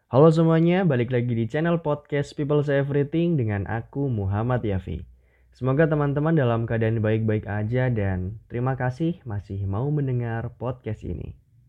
Halo semuanya, balik lagi di channel podcast People Say Everything dengan aku Muhammad Yafi. Semoga teman-teman dalam keadaan baik-baik aja dan terima kasih masih mau mendengar podcast ini.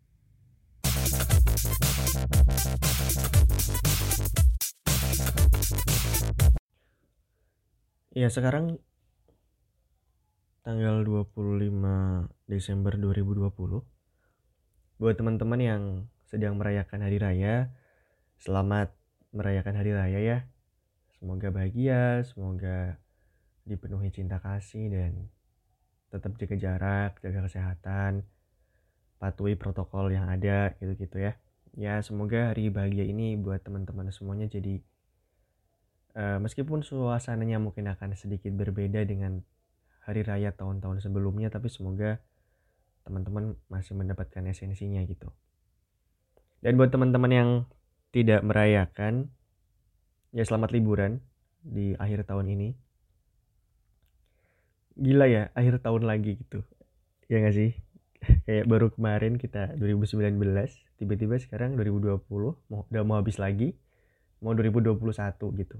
Ya sekarang tanggal 25 Desember 2020. Buat teman-teman yang sedang merayakan hari raya, selamat merayakan hari raya ya. Semoga bahagia, semoga dipenuhi cinta kasih dan tetap jaga jarak, jaga kesehatan, patuhi protokol yang ada gitu-gitu ya. Ya semoga hari bahagia ini buat teman-teman semuanya jadi meskipun suasananya mungkin akan sedikit berbeda dengan hari raya tahun-tahun sebelumnya, tapi semoga teman-teman masih mendapatkan esensinya gitu. Dan buat teman-teman yang tidak merayakan, ya selamat liburan di akhir tahun ini. Gila ya, akhir tahun lagi gitu. Ya nggak sih? Kayak baru kemarin kita 2019, tiba-tiba sekarang 2020, udah mau habis lagi, mau 2021 gitu.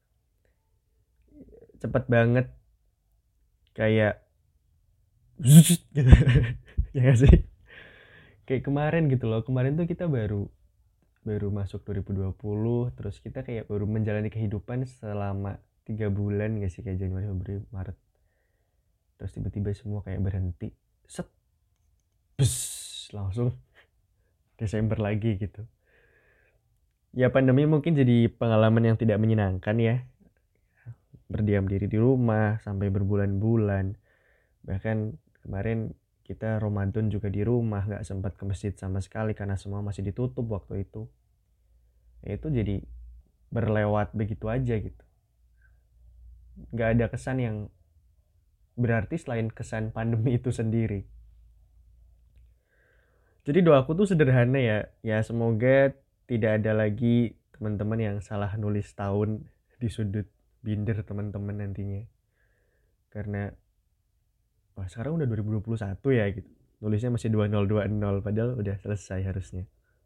Cepet banget, kayak gitu. Ya nggak sih? Kayak kemarin gitu loh. Kemarin tuh kita baru baru masuk 2020, terus kita kayak baru menjalani kehidupan selama 3 bulan gak sih, kayak Januari, Februari, Maret. Terus tiba-tiba semua kayak berhenti. Set, bus, langsung Desember lagi gitu. Ya pandemi mungkin jadi pengalaman yang tidak menyenangkan ya. Berdiam diri di rumah sampai berbulan-bulan. Bahkan kemarin kita Ramadan juga di rumah, gak sempat ke masjid sama sekali karena semua masih ditutup waktu itu. Ya itu jadi berlewat begitu aja gitu. Gak ada kesan yang berarti selain kesan pandemi itu sendiri. Jadi doaku tuh sederhana ya. Ya semoga tidak ada lagi teman-teman yang salah nulis tahun di sudut binder teman-teman nantinya. Karena wah sekarang udah 2021 ya gitu. Nulisnya masih 2020 padahal udah selesai harusnya.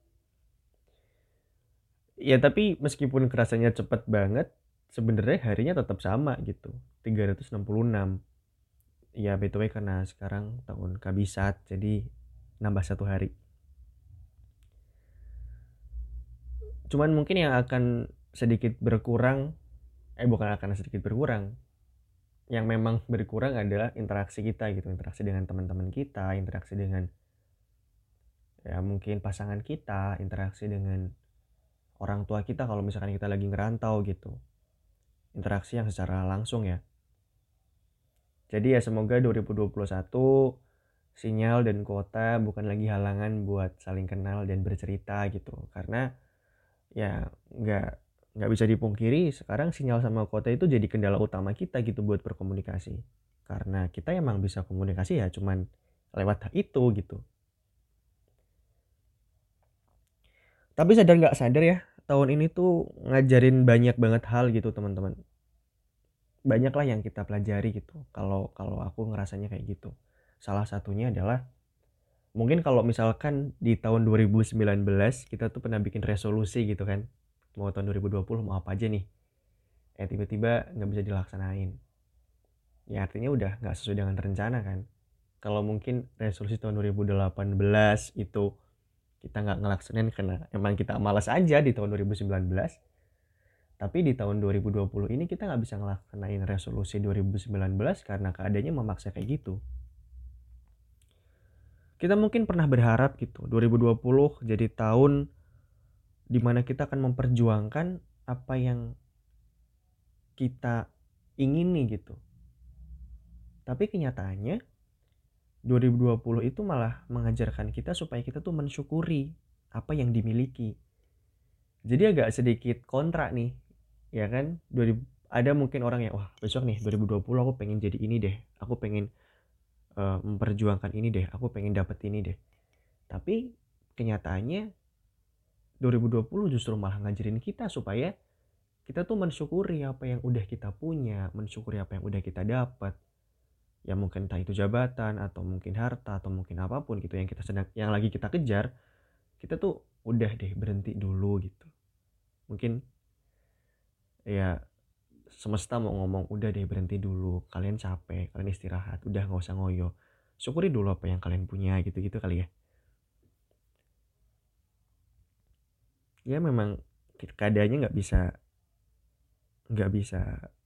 Ya tapi meskipun kerasanya cepet banget, sebenarnya harinya tetap sama gitu. 366. Ya by the way karena sekarang tahun kabisat jadi nambah 1 hari. Cuman mungkin yang akan sedikit berkurang, bukan akan sedikit berkurang, yang memang berkurang adalah interaksi kita gitu, interaksi dengan teman-teman kita, interaksi dengan ya mungkin pasangan kita, interaksi dengan orang tua kita kalau misalkan kita lagi ngerantau gitu, interaksi yang secara langsung ya. Jadi ya semoga 2021 sinyal dan kuota bukan lagi halangan buat saling kenal dan bercerita gitu, karena ya nggak bisa dipungkiri sekarang sinyal sama kuota itu jadi kendala utama kita gitu buat berkomunikasi, karena kita emang bisa komunikasi ya cuman lewat itu gitu. Tapi sadar nggak sadar ya, tahun ini tuh ngajarin banyak banget hal gitu teman-teman. Banyak lah yang kita pelajari gitu, kalau kalau aku ngerasanya kayak gitu. Salah satunya adalah mungkin kalau misalkan di tahun 2019 kita tuh pernah bikin resolusi gitu kan, mau tahun 2020 mau apa aja nih, tiba-tiba nggak bisa dilaksanain. Ya artinya udah nggak sesuai dengan rencana kan. Kalau mungkin resolusi tahun 2018 itu kita nggak ngelaksanain karena emang kita malas aja di tahun 2019, tapi di tahun 2020 ini kita nggak bisa ngelaksanain resolusi 2019 karena keadaannya memaksa kayak gitu. Kita mungkin pernah berharap gitu 2020 jadi tahun dimana kita akan memperjuangkan apa yang kita ingini gitu. Tapi kenyataannya 2020 itu malah mengajarkan kita supaya kita tuh mensyukuri apa yang dimiliki. Jadi agak sedikit kontra nih, ya kan? Ada mungkin orang yang wah besok nih 2020 aku pengen jadi ini deh, aku pengen memperjuangkan ini deh, aku pengen dapet ini deh. Tapi kenyataannya 2020 justru malah ngajarin kita supaya kita tuh mensyukuri apa yang udah kita punya, mensyukuri apa yang udah kita dapat. Ya mungkin entah itu jabatan atau mungkin harta atau mungkin apapun gitu yang kita sedang yang lagi kita kejar, kita tuh udah deh berhenti dulu gitu. Mungkin ya semesta mau ngomong udah deh berhenti dulu, kalian capek, kalian istirahat, udah nggak usah ngoyo, syukuri dulu apa yang kalian punya, gitu-gitu kali ya. Ya memang keadaannya nggak bisa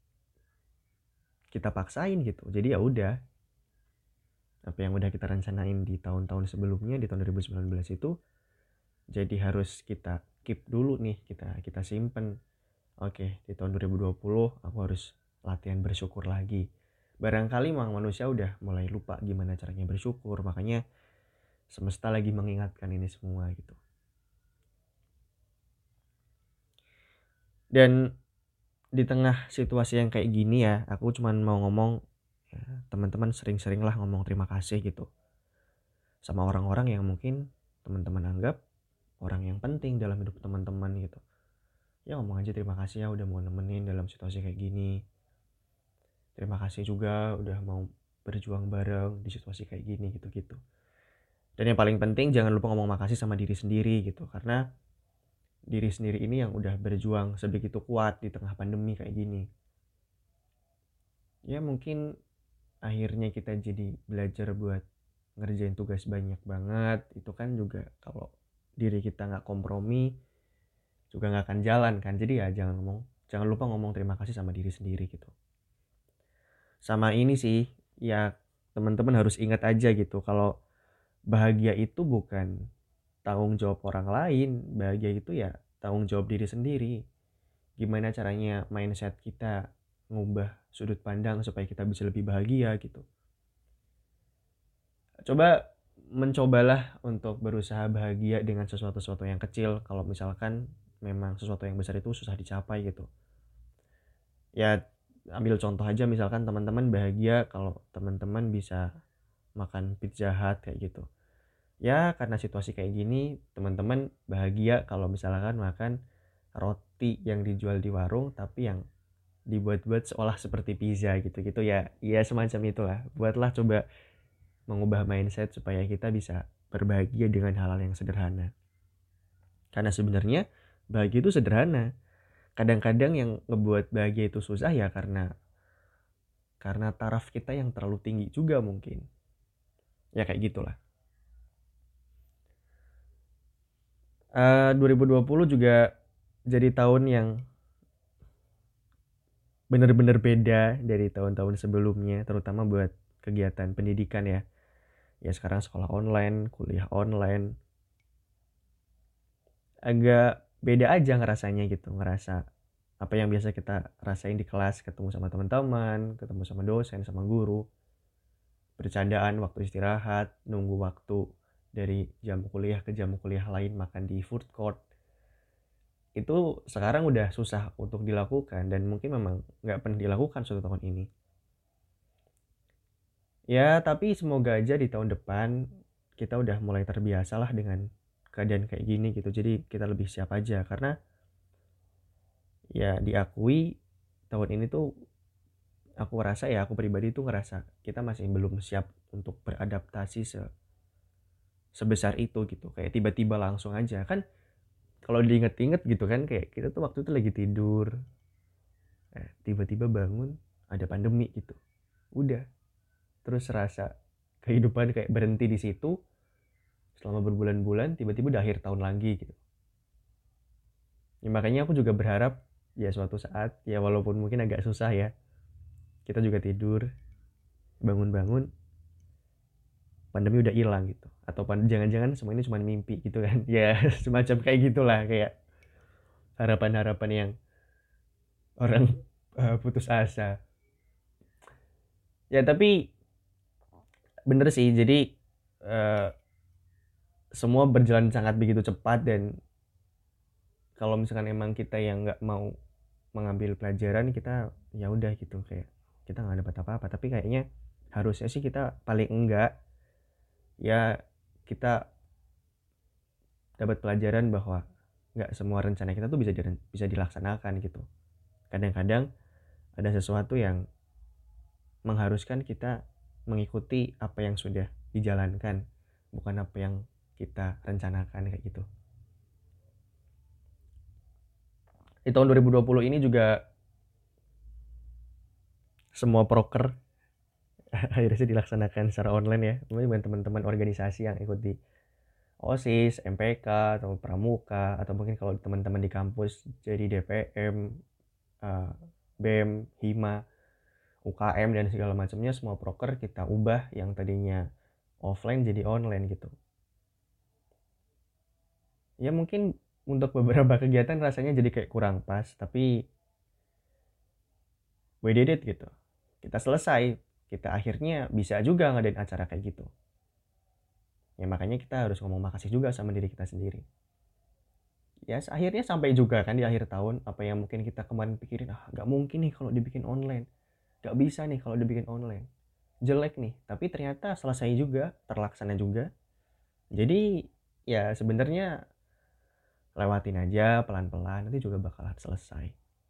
kita paksain gitu, jadi ya udah, apa yang udah kita rencanain di tahun-tahun sebelumnya, di tahun 2019 itu jadi harus kita keep dulu nih, kita simpen. Oke, di tahun 2020 aku harus latihan bersyukur lagi. Barangkali memang manusia udah mulai lupa gimana caranya bersyukur, makanya semesta lagi mengingatkan ini semua gitu. Dan di tengah situasi yang kayak gini ya, aku cuman mau ngomong, ya, teman-teman sering-seringlah ngomong terima kasih gitu sama orang-orang yang mungkin teman-teman anggap orang yang penting dalam hidup teman-teman gitu. Ya ngomong aja terima kasih ya udah mau nemenin dalam situasi kayak gini. Terima kasih juga udah mau berjuang bareng di situasi kayak gini gitu-gitu. Dan yang paling penting jangan lupa ngomong makasih sama diri sendiri gitu, karena diri sendiri ini yang udah berjuang sebegitu kuat di tengah pandemi kayak gini. Ya mungkin akhirnya kita jadi belajar buat ngerjain tugas banyak banget, itu kan juga kalau diri kita nggak kompromi juga nggak akan jalan kan. Jadi ya jangan lupa ngomong terima kasih sama diri sendiri gitu. Sama ini sih, ya teman-teman harus ingat aja gitu, kalau bahagia itu bukan tanggung jawab orang lain, bahagia itu ya tanggung jawab diri sendiri. Gimana caranya mindset kita ngubah sudut pandang supaya kita bisa lebih bahagia gitu. Mencobalah untuk berusaha bahagia dengan sesuatu-sesuatu yang kecil, kalau misalkan memang sesuatu yang besar itu susah dicapai gitu. Ya ambil contoh aja, misalkan teman-teman bahagia kalau teman-teman bisa makan Pizza Hut kayak gitu. Ya karena situasi kayak gini, teman-teman bahagia kalau misalkan makan roti yang dijual di warung tapi yang dibuat-buat seolah seperti pizza gitu-gitu ya. Ya semacam itulah. Buatlah coba mengubah mindset supaya kita bisa berbahagia dengan hal-hal yang sederhana. Karena sebenarnya bahagia itu sederhana. Kadang-kadang yang ngebuat bahagia itu susah ya karena taraf kita yang terlalu tinggi juga mungkin. Ya kayak gitulah. 2020 juga jadi tahun yang benar-benar beda dari tahun-tahun sebelumnya, terutama buat kegiatan pendidikan ya. Ya sekarang sekolah online, kuliah online. Agak beda aja ngerasanya gitu, ngerasa apa yang biasa kita rasain di kelas, ketemu sama teman-teman, ketemu sama dosen, sama guru, bercandaan waktu istirahat, nunggu waktu dari jam kuliah ke jam kuliah lain, makan di food court. Itu sekarang udah susah untuk dilakukan dan mungkin memang nggak pernah dilakukan suatu tahun ini. Ya tapi semoga aja di tahun depan kita udah mulai terbiasa lah dengan keadaan kayak gini gitu, jadi kita lebih siap aja. Karena ya diakui tahun ini tuh aku pribadi tuh ngerasa kita masih belum siap untuk beradaptasi sebesar itu gitu, kayak tiba-tiba langsung aja kan. Kalau diinget-inget gitu kan, kayak kita tuh waktu itu lagi tidur, tiba-tiba bangun ada pandemi gitu, udah terus rasa kehidupan kayak berhenti di situ selama berbulan-bulan, tiba-tiba udah akhir tahun lagi gitu. Ya makanya aku juga berharap ya suatu saat ya, walaupun mungkin agak susah ya, kita juga tidur bangun-bangun pandemi udah hilang gitu, atau jangan-jangan semua ini cuma mimpi gitu kan. Ya semacam kayak gitulah, kayak harapan-harapan yang orang putus asa. Ya tapi bener sih, jadi uh, semua berjalan sangat begitu cepat, dan kalau misalkan emang kita yang nggak mau mengambil pelajaran, kita ya udah gitu, kayak kita nggak dapat apa-apa. Tapi kayaknya harusnya sih kita paling enggak ya kita dapat pelajaran bahwa nggak semua rencana kita tuh bisa dilaksanakan gitu. Kadang-kadang ada sesuatu yang mengharuskan kita mengikuti apa yang sudah dijalankan, bukan apa yang kita rencanakan kayak gitu. Di tahun 2020 ini juga semua proker akhirnya dilaksanakan secara online ya. Mungkin teman-teman organisasi yang ikut di OSIS, MPK, atau Pramuka, atau mungkin kalau teman-teman di kampus jadi DPM, BEM, HIMA, UKM, dan segala macamnya, semua proker kita ubah yang tadinya offline jadi online gitu. Ya mungkin untuk beberapa kegiatan rasanya jadi kayak kurang pas, tapi we did it gitu. Kita selesai, kita akhirnya bisa juga ngadain acara kayak gitu. Ya makanya kita harus ngomong makasih juga sama diri kita sendiri. Ya akhirnya sampai juga kan di akhir tahun, apa yang mungkin kita kemarin pikirin, gak mungkin nih kalau dibikin online, gak bisa nih kalau dibikin online, jelek nih, tapi ternyata selesai juga, terlaksana juga. Jadi ya sebenarnya lewatin aja pelan-pelan, nanti juga bakalan selesai.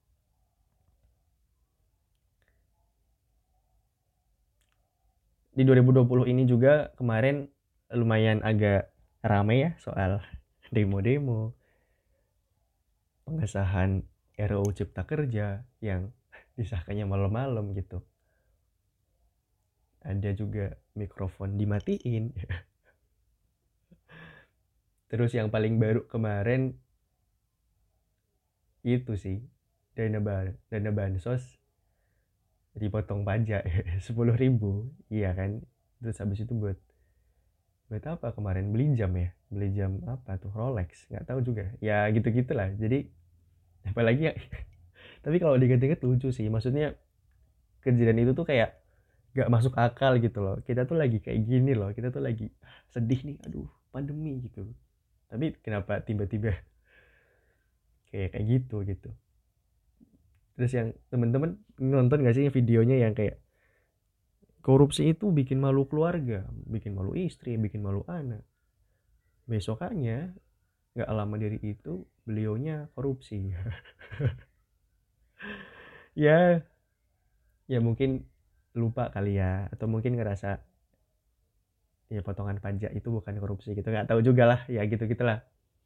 Di 2020 ini juga kemarin lumayan agak rame ya soal demo-demo, pengesahan RUU Cipta Kerja yang disahkannya malam-malam gitu. Ada juga mikrofon dimatiin. Terus yang paling baru kemarin itu sih dana bansos dipotong pajak 10.000, iya kan. Terus habis itu buat apa kemarin, beli jam apa tuh, Rolex, nggak tahu juga ya, gitu gitulah. Jadi apalagi ya, tapi kalau diinget-inget lucu sih, maksudnya kejadian itu tuh kayak gak masuk akal gitu loh. Kita tuh lagi kayak gini loh, kita tuh lagi sedih nih, aduh pandemi gitu, tapi kenapa tiba-tiba kayak gitu. Terus yang temen-temen nonton gak sih videonya yang kayak korupsi itu bikin malu keluarga, bikin malu istri, bikin malu anak. Besokannya gak lama dari itu beliaunya korupsi. Ya, ya mungkin lupa kali ya, atau mungkin ngerasa ya potongan pajak itu bukan korupsi gitu, nggak tahu juga lah ya, gitu gitulah.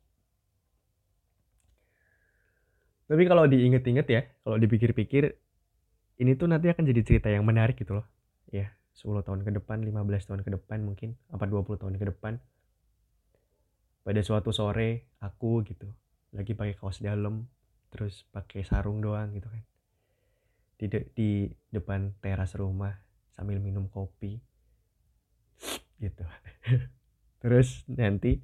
Tapi kalau diinget-inget ya, kalau dipikir-pikir, ini tuh nanti akan jadi cerita yang menarik gitu loh ya, 10 tahun ke depan, 15 tahun ke depan, mungkin apa 20 tahun ke depan. Pada suatu sore aku gitu lagi pakai kaos dalam, terus pakai sarung doang gitu kan, di depan teras rumah sambil minum kopi gitu. Terus nanti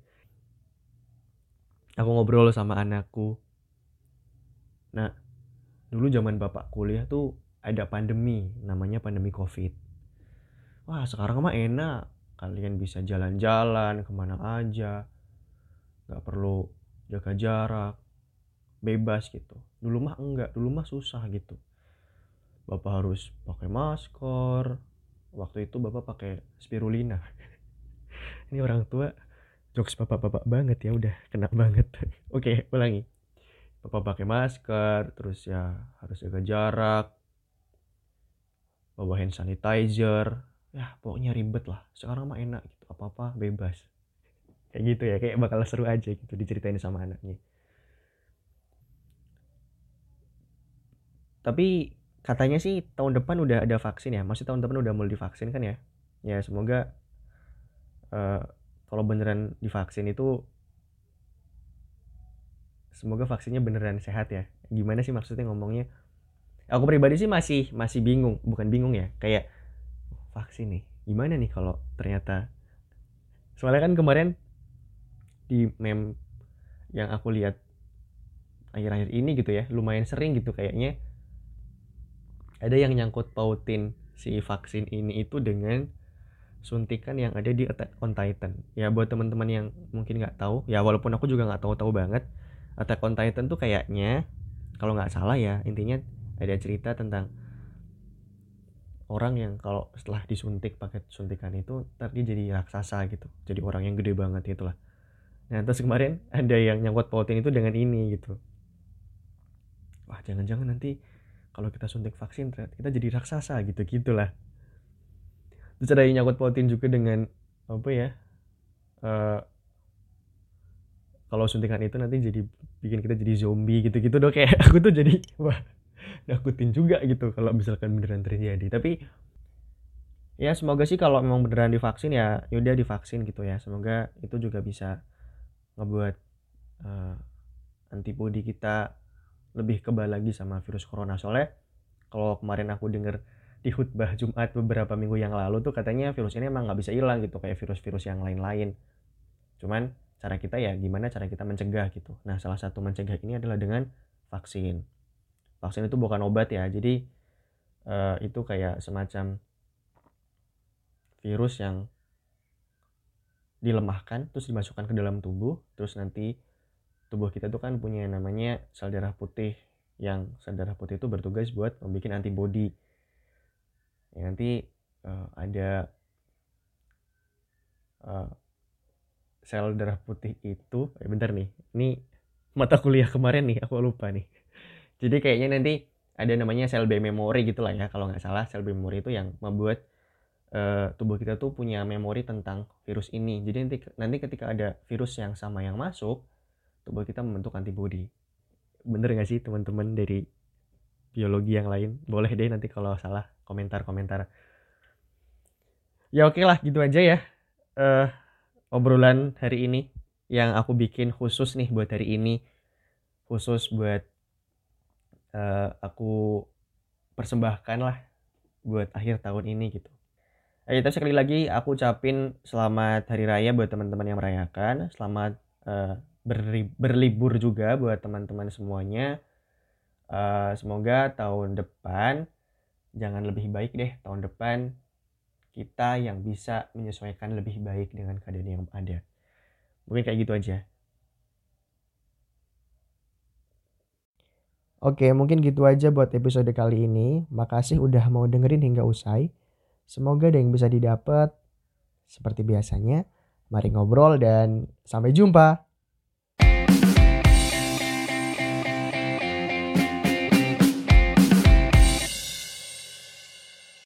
aku ngobrol sama anakku, nah dulu zaman bapak kuliah tuh ada pandemi, namanya pandemi COVID. Wah sekarang mah enak, kalian bisa jalan-jalan kemana aja, gak perlu jaga jarak, bebas gitu. Dulu mah enggak, dulu mah susah gitu, bapak harus pakai masker. Waktu itu bapak pakai spirulina. Ini orang tua, jokes bapak-bapak banget ya, udah kena banget. Oke, ulangi. Bapak pakai masker, terus ya harus jaga jarak, bawa hand sanitizer. Ya pokoknya ribet lah. Sekarang mah enak gitu, apa-apa bebas. Kayak gitu ya, kayak bakal seru aja gitu diceritain sama anaknya. Tapi katanya sih tahun depan udah ada vaksin ya. Masih tahun depan udah mulai divaksin kan ya. Ya semoga kalau beneran divaksin itu, semoga vaksinnya beneran sehat ya. Gimana sih maksudnya ngomongnya? Aku pribadi sih masih bingung, bukan bingung ya, kayak vaksin nih gimana nih kalau ternyata, soalnya kan kemarin di meme yang aku lihat akhir-akhir ini gitu ya, lumayan sering gitu kayaknya ada yang nyangkut pautin si vaksin ini itu dengan suntikan yang ada di Attack on Titan. Ya buat teman-teman yang mungkin nggak tahu ya, walaupun aku juga nggak tahu-tahu banget, Attack on Titan tuh kayaknya kalau nggak salah ya, intinya ada cerita tentang orang yang kalau setelah disuntik pakai suntikan itu ntar dia jadi raksasa gitu, jadi orang yang gede banget itulah. Nah terus kemarin ada yang nyangkut pautin itu dengan ini gitu, wah jangan-jangan nanti kalau kita suntik vaksin kita jadi raksasa gitu gitulah. Terus ada yang nyangkut pautin juga dengan apa ya, uh, kalau suntikan itu nanti jadi bikin kita jadi zombie gitu-gitu dong, kayak aku tuh jadi wah nakutin juga gitu kalau misalkan beneran terjadi. Tapi ya semoga sih kalau memang beneran divaksin ya yaudah divaksin gitu ya, semoga itu juga bisa ngebuat uh, antibody kita lebih kebal lagi sama virus corona. Soalnya kalau kemarin aku denger di khutbah Jumat beberapa minggu yang lalu tuh katanya virus ini emang nggak bisa hilang gitu kayak virus-virus yang lain-lain. Cuman cara kita ya gimana cara kita mencegah gitu. Nah salah satu mencegah ini adalah dengan vaksin. Vaksin itu bukan obat ya, jadi itu kayak semacam virus yang dilemahkan terus dimasukkan ke dalam tubuh, terus nanti tubuh kita tuh kan punya namanya sel darah putih, yang sel darah putih itu bertugas buat membuat antibody ya, nanti ada sel darah putih itu bentar nih, ini mata kuliah kemarin nih aku lupa nih. Jadi kayaknya nanti ada namanya sel B memory gitulah ya kalau nggak salah. Sel B memory itu yang membuat tubuh kita tuh punya memori tentang virus ini. Jadi nanti ketika ada virus yang sama yang masuk, tubuh kita membentuk antibody. Bener nggak sih teman-teman dari biologi yang lain? Boleh deh nanti kalau salah komentar-komentar. Ya oke lah gitu aja ya obrolan hari ini yang aku bikin khusus nih buat hari ini, khusus buat aku persembahkan lah buat akhir tahun ini gitu. Tapi sekali lagi aku ucapin selamat hari raya buat teman-teman yang merayakan, selamat berlibur juga buat teman-teman semuanya. Semoga tahun depan jangan lebih baik deh, tahun depan kita yang bisa menyesuaikan lebih baik dengan keadaan yang ada. Mungkin kayak gitu aja. Oke, mungkin gitu aja buat episode kali ini. Makasih udah mau dengerin hingga usai. Semoga ada yang bisa didapat. Seperti biasanya, mari ngobrol dan sampai jumpa.